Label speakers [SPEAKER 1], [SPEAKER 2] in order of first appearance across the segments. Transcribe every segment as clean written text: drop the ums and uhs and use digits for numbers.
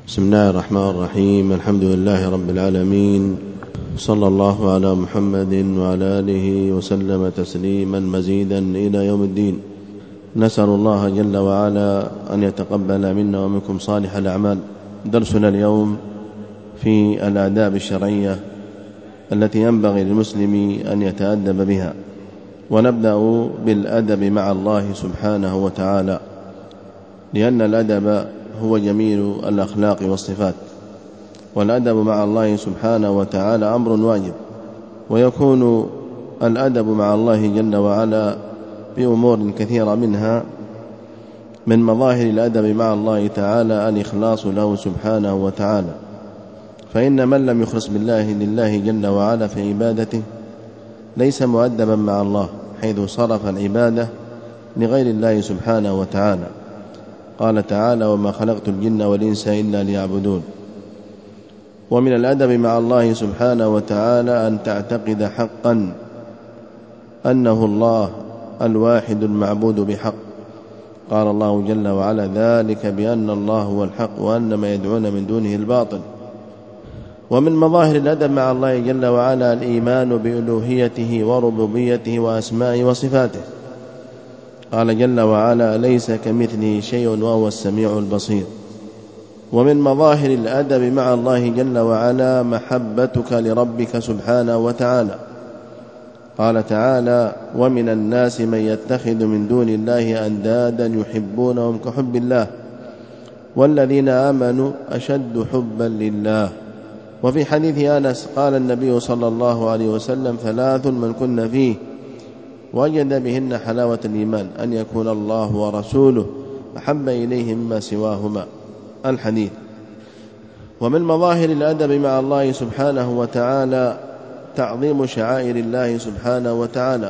[SPEAKER 1] بسم الله الرحمن الرحيم. الحمد لله رب العالمين، صلى الله على محمد وعلى آله وسلم تسليما مزيدا إلى يوم الدين. نسأل الله جل وعلا أن يتقبل منا ومنكم صالح الأعمال. درسنا اليوم في الآداب الشرعية التي ينبغي للمسلم أن يتأدب بها، ونبدأ بالأدب مع الله سبحانه وتعالى، لأن الأدب هو جميل الأخلاق والصفات، والأدب مع الله سبحانه وتعالى أمر واجب، ويكون الأدب مع الله جل وعلا بأمور كثيرة، منها من مظاهر الأدب مع الله تعالى الإخلاص له سبحانه وتعالى، فإن من لم يخلص لله جل وعلا في عبادته ليس مؤدبا مع الله، حيث صرف العبادة لغير الله سبحانه وتعالى. قال تعالى: وما خلقت الجن والإنس إلا ليعبدون. ومن الأدب مع الله سبحانه وتعالى أن تعتقد حقا أنه الله الواحد المعبود بحق. قال الله جل وعلا: ذلك بأن الله هو الحق وأن ما يدعون من دونه الباطل. ومن مظاهر الأدب مع الله جل وعلا الإيمان بألوهيته وربوبيته وأسمائه وصفاته. قال جل وعلا: ليس كمثله شيء وهو السميع البصير. ومن مظاهر الأدب مع الله جل وعلا محبتك لربك سبحانه وتعالى. قال تعالى: ومن الناس من يتخذ من دون الله أندادا يحبونهم كحب الله والذين آمنوا أشد حبا لله. وفي حديث أنس قال النبي صلى الله عليه وسلم: ثلاث من كن فيه وجد بهن حلاوة الإيمان، أن يكون الله ورسوله أحب إليه مما سواهما. الحديث. ومن مظاهر الأدب مع الله سبحانه وتعالى تعظيم شعائر الله سبحانه وتعالى،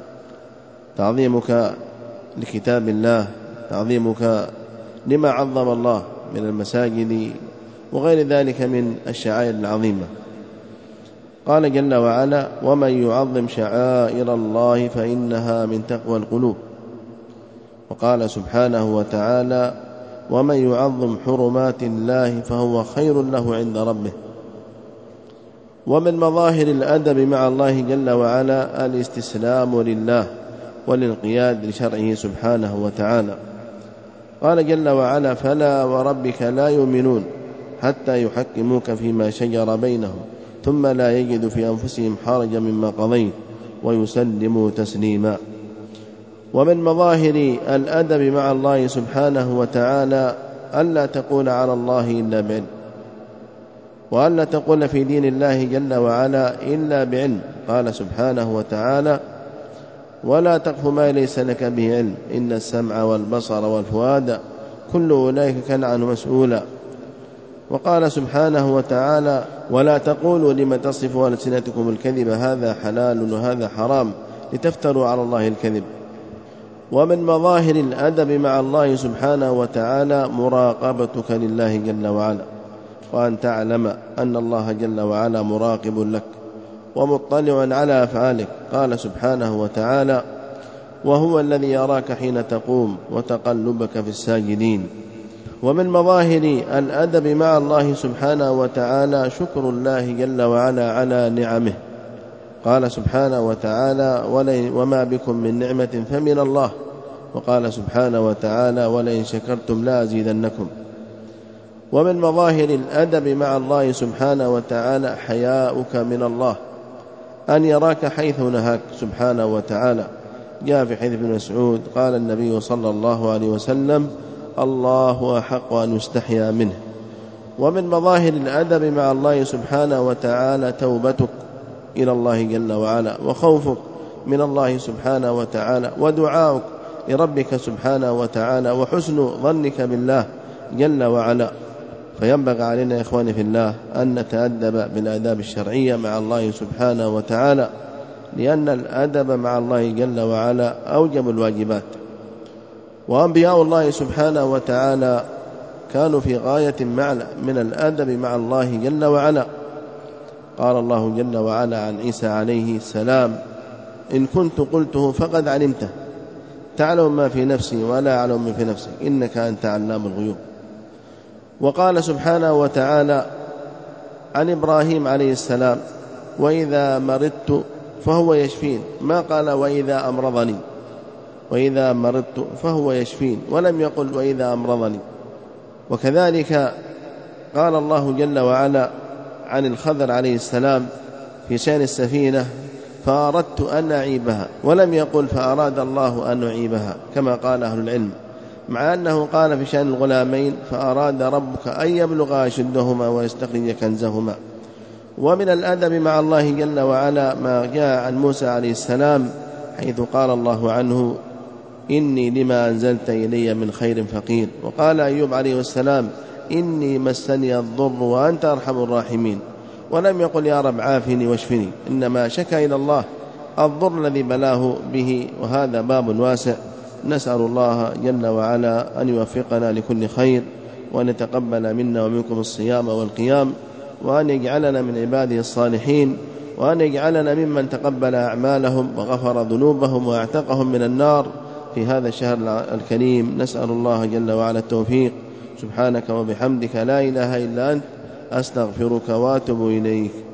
[SPEAKER 1] تعظيمك لكتاب الله، تعظيمك لما عظم الله من المساجد وغير ذلك من الشعائر العظيمة. قال جل وعلا: ومن يعظم شعائر الله فإنها من تقوى القلوب. وقال سبحانه وتعالى: ومن يعظم حرمات الله فهو خير له عند ربه. ومن مظاهر الأدب مع الله جل وعلا الاستسلام لله والانقياد لشرعه سبحانه وتعالى. قال جل وعلا: فلا وربك لا يؤمنون حتى يحكموك فيما شجر بينهم ثم لا يجد في أنفسهم حرجا مما قضيت ويسلموا تسليما. ومن مظاهر الأدب مع الله سبحانه وتعالى ألا تقول على الله إلا بعلم، وألا تقول في دين الله جل وعلا إلا بعلم. قال سبحانه وتعالى: ولا تقف ما ليس لك به علم إن السمع والبصر والفؤاد كل أولئك كان عنه مسؤولا. وقال سبحانه وتعالى: ولا تقولوا لما تصف ألسنتكم الكذب هذا حلال وهذا حرام لتفتروا على الله الكذب. ومن مظاهر الأدب مع الله سبحانه وتعالى مراقبتك لله جل وعلا، وأن تعلم أن الله جل وعلا مراقب لك ومطلع على أفعالك. قال سبحانه وتعالى: وهو الذي يراك حين تقوم وتقلبك في الساجدين. ومن مظاهر الأدب مع الله سبحانه وتعالى شكر الله جل وعلا على نعمه. قال سبحانه وتعالى: وما بكم من نعمة فمن الله. وقال سبحانه وتعالى: ولئن شكرتم لأزيدنكم. ومن مظاهر الأدب مع الله سبحانه وتعالى حياؤك من الله، أن يراك حيث نهاك سبحانه وتعالى. جاء في حديث ابن مسعود قال النبي صلى الله عليه وسلم: الله أحق أن يستحيا منه. ومن مظاهر الأدب مع الله سبحانه وتعالى توبتك إلى الله جل وعلا، وخوفك من الله سبحانه وتعالى، ودعاؤك لربك سبحانه وتعالى، وحسن ظنك بالله جل وعلا. فينبغي علينا يا إخواني في الله أن نتأدب بالآداب الشرعية مع الله سبحانه وتعالى، لأن الأدب مع الله جل وعلا أوجب الواجبات. وأنبياء الله سبحانه وتعالى كانوا في غاية من الأدب مع الله جل وعلا. قال الله جل وعلا عن عيسى عليه السلام: إن كنت قلته فقد علمته تعلم ما في نفسي ولا أعلم ما في نفسك إنك أنت علام الغيوب. وقال سبحانه وتعالى عن إبراهيم عليه السلام: وإذا مرضت فهو يشفين، ما قال وإذا أمرضني، وإذا مرضت فهو يشفين، ولم يقل وإذا أمرضني. وكذلك قال الله جل وعلا عن الخضر عليه السلام في شأن السفينة: فأردت أن أعيبها، ولم يقل فأراد الله أن أعيبها كما قال أهل العلم، مع أنه قال في شأن الغلامين: فأراد ربك أن يبلغا أشدهما ويستخرج كنزهما. ومن الأدب مع الله جل وعلا ما جاء عن موسى عليه السلام حيث قال الله عنه: إني لما أنزلت إلي من خير فقير. وقال أيوب عليه السلام: إني مسني الضر وأنت أرحم الراحمين، ولم يقل يا رب عافني واشفني، إنما شكى إلى الله الضر الذي بلاه به. وهذا باب واسع، نسأل الله جل وعلا أن يوفقنا لكل خير، وأن يتقبل منا ومنكم الصيام والقيام، وأن يجعلنا من عباده الصالحين، وأن يجعلنا ممن تقبل أعمالهم وغفر ذنوبهم وأعتقهم من النار في هذا الشهر الكريم. نسأل الله جل وعلا التوفيق. سبحانك وبحمدك لا إله إلا أنت، أستغفرك وأتوب إليك.